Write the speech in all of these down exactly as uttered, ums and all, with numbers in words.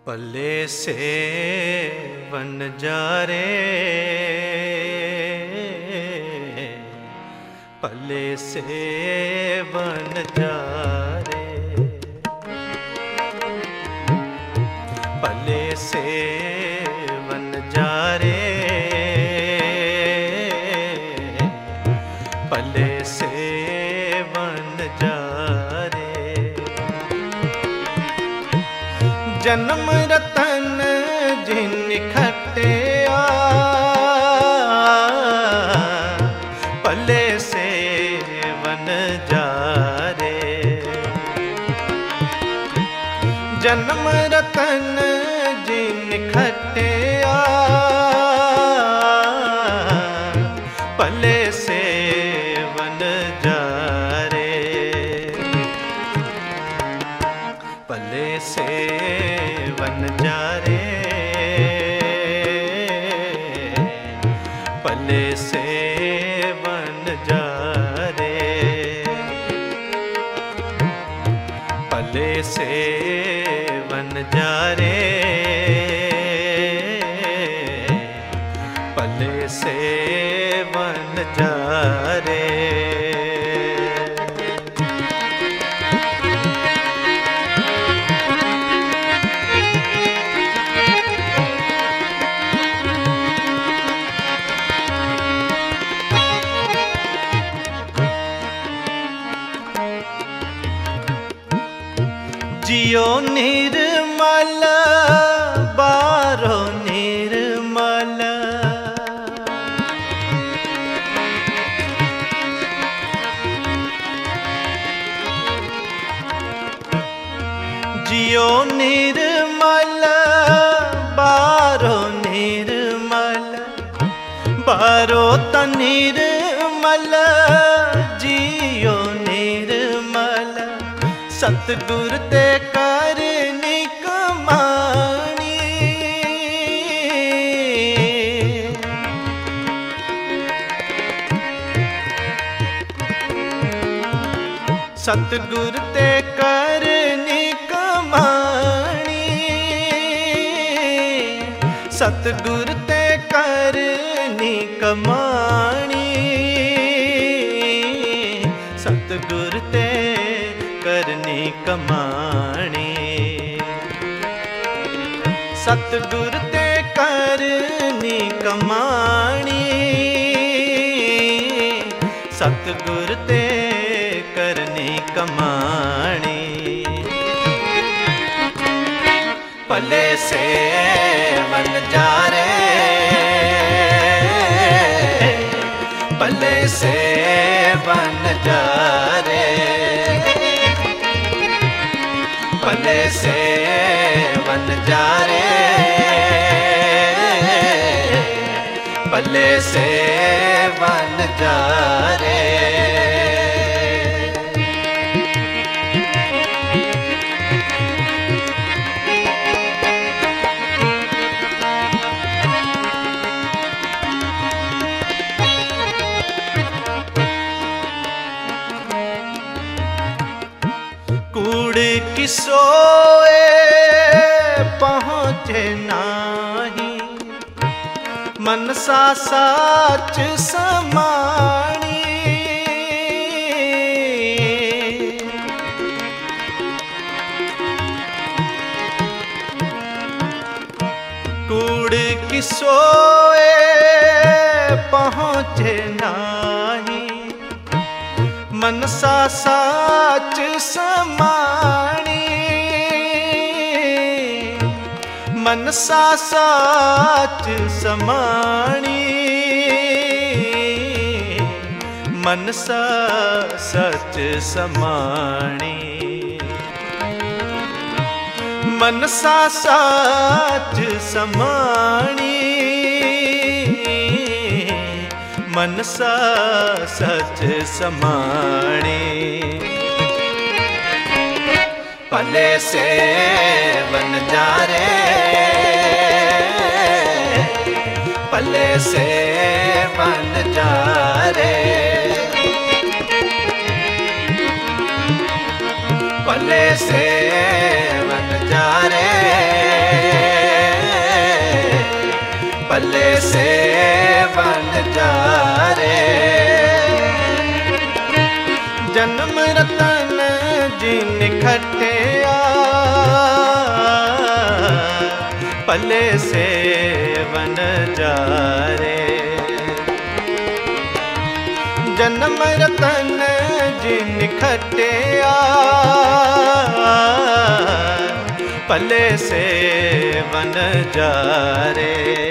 पल्ले से वनजारे, पल्ले से वनजारे, पल्ले से वनजारे, पल्ले से वनजारे। जन्म रतन जिन खटिया, पल्ले से वनजारे। जन्म रतन जिन खटिया, पल्ले से वनजारे। पल्ले से वनजारे, पल्ले से वनजारे, पल्ले से वनजारे, पल्ले से वनजारे। जियो निर्मल बारो निर्मल, जियो निर्मल बारो निर्मल, बारो त निर्मल जियो निर्मल। सतगुर ते करनी कमानी, सतगुर ते करनी कमानी, सतगुर ते करनी कमानी, सतगुर ते करनी कमानी। सतगुर ते करनी कमानी, सतगुर ते करनी कमानी। पल्ले से वनजारे, पल्ले से वनजारे, पल्ले से वनजारे, पल्ले से वनजारे। कूड़ की सोए पहुँचे नाही, मनसा साच समाणी। कूड़ की सोए पहुँचे नाही, मनसा साच समाणी। मनसा साच समाणी, मनसा सच समाणी। मनसा साच समाणी, मनसा सच समाणी। पल्ले से वनजारे, पल्ले से वनजारे, पल्ले से वनजारे, पल्ले से बन जा रे। जन्म रतन जिन खटिया पल्ले से बन जा रे। जन्म रतन जिन खटिया पल्ले से बन जा रे।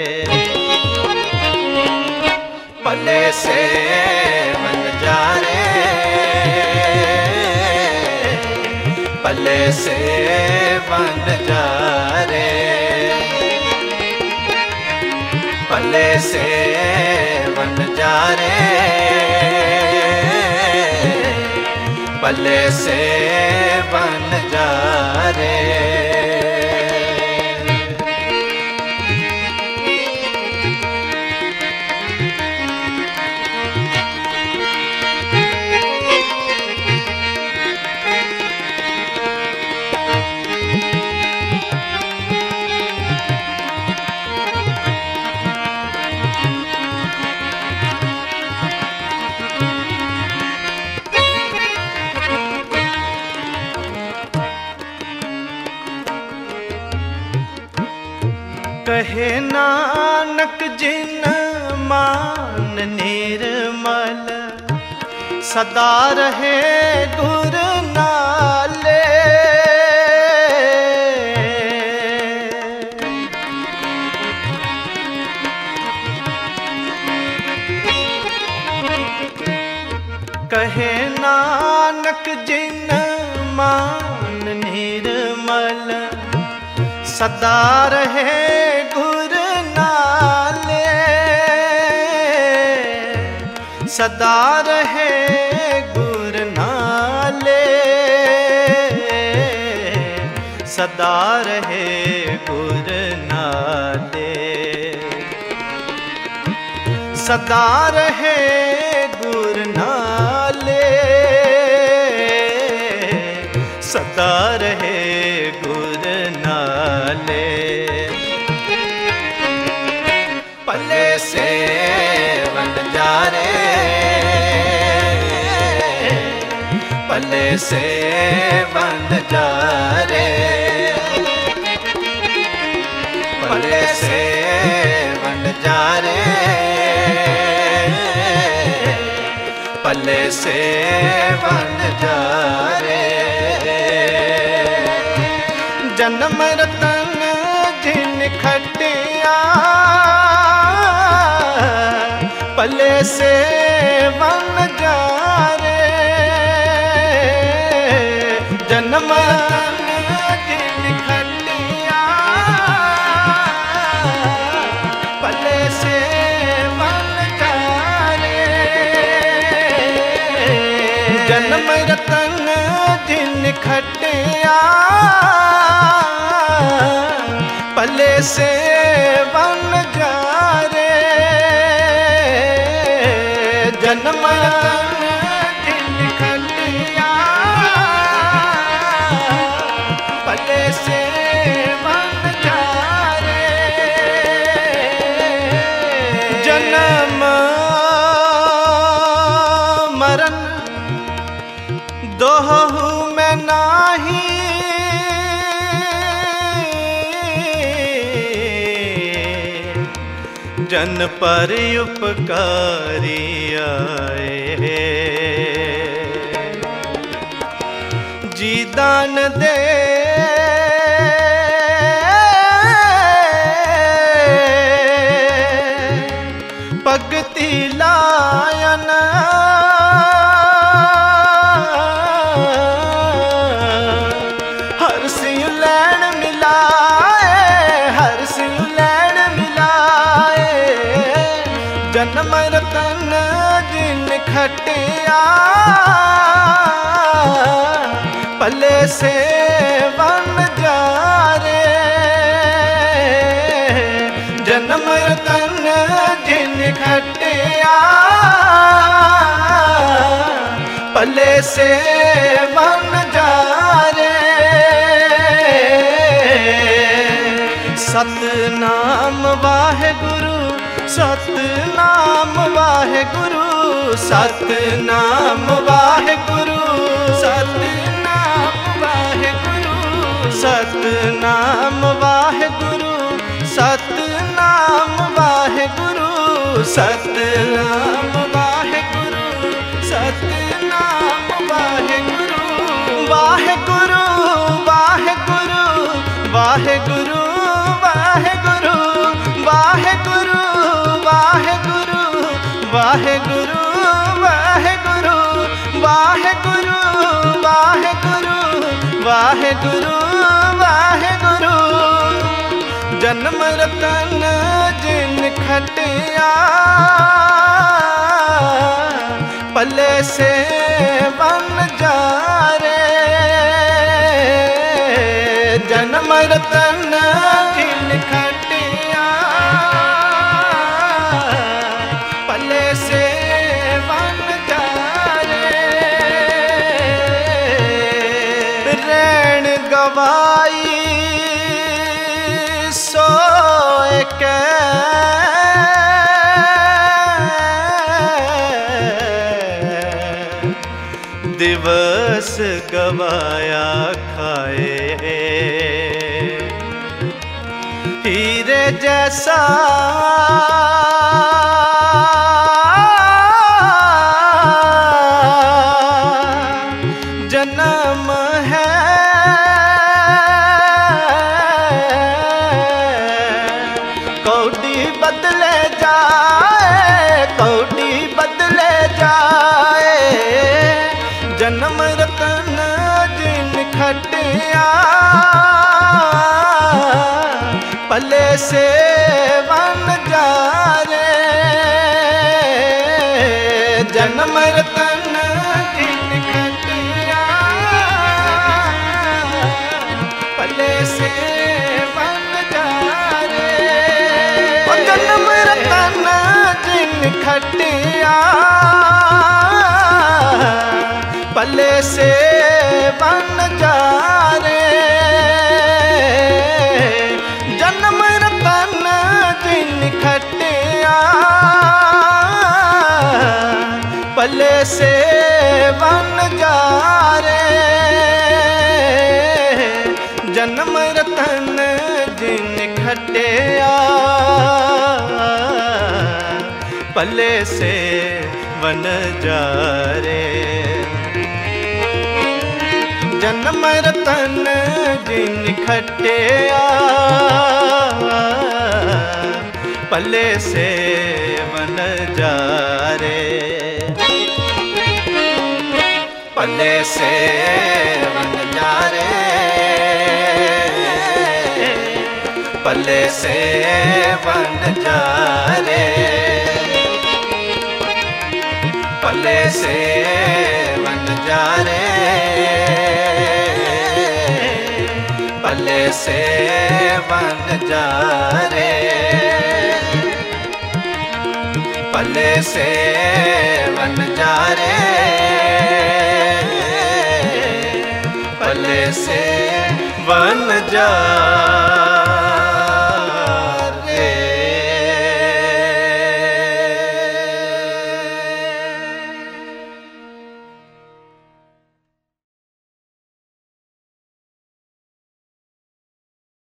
पल्ले से बन जा रे। पल्ले से बन जा रे। पल्ले से बन जा रे। पल्ले से बन जा रे। कहे नानक जिन मान निर्मल सदा रहे गुर नाले। कहे नानक जिन मान निर्मल सदा रहे गुर नाले। सदा रहे गुर नाले। सदा रहे गुर नाले। सदा रहे गुर नाले। सदा रहे गुर नाले। पल्ले से बन जा रे। पल्ले से बन जा रे। पल्ले से बन जा रे। पल्ले से बन जा रे। जन्म रतन जिन खटिया पल्ले से बन जा रे। जन्म रतन जिन खटिया पल्ले से बन जा रे। जन्म रतन जिन खटिया पल्ले से बन जा रे। जन्म रतन जिन खटिया पल्ले से बन जा रे। जन्म मरण दोहु में नाही जन पर उपकारी आए। जी दान दे भगति लायन हर सिंह लैन मिलाए। हर सिंह लैन मिलाए। जन्म रतन जिन खटिया पल्ले से बन जा रे। जन्म रतन जिन खटिया पल्ले से बन जा रे। सतनाम वाहेगुरु सतनाम वाहेगुरु सतनाम वाहेगुरु सतनाम वाहेगुरु सतनाम वाहेगुरु सतनाम वाहेगुरु सतनाम वाहेगुरु सतनाम वाहेगुरु वाहेगुरु वाहेगुरु वाहेगुरु वाहेगुरु वाहेगुरु वाहेगुरु वाहेगुरु वाहेगुरु वाहेगुरु वाहेगुरु वाहेगुरु वाहेगुरु जन्म रतन जिन खटिया पल्ले से बन जा रे जन्म रतन जिन खटिया पल्ले से बन जा रे रैन गवाई सोए के दिवस गवाया खाए हीरे जैसा जन्म है कौड़ी बदले जाए कौड़ी बदले जाए जन्म रतन जिन खटिया पल्ले से बन जा रे जन्म रतन जिन खटिया पल्ले से बन जा रे जन्म रतन जिन खटिया पल्ले से बन जा रे जन्म रतन जिन खटिया पल्ले से बन जा रे जन्म रतन जिन खटिया पल्ले से बन जा रे जन्म रतन जिन खटिया पल्ले से बन जा रे पल्ले से बन जा रे पल्ले से बन जा रे पल्ले से बन जा रे पल्ले से बन जा रे पल्ले से बन जा रे पल्ले से बन जा